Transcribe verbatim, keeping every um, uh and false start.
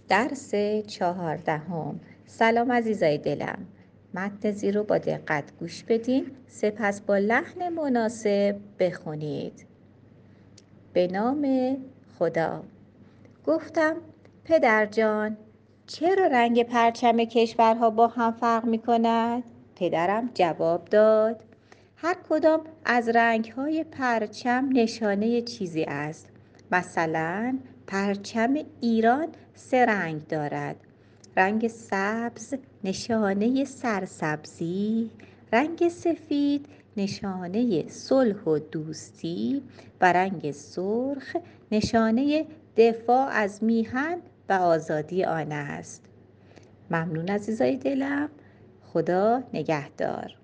درس چهاردهم. سلام عزیزای دلم. متن زیر رو با دقت گوش بدین، سپس با لحن مناسب بخونید. به نام خدا. گفتم پدر جان، چرا رنگ پرچم کشورها با هم فرق می کند؟ پدرم جواب داد هر کدام از رنگ‌های پرچم نشانه چیزی است. مثلا پرچم ایران سه رنگ دارد. رنگ سبز نشانه سرسبزی، رنگ سفید نشانه صلح و دوستی و رنگ سرخ نشانه دفاع از میهن و آزادی آن است. ممنون عزیزای دلم. خدا نگهدار.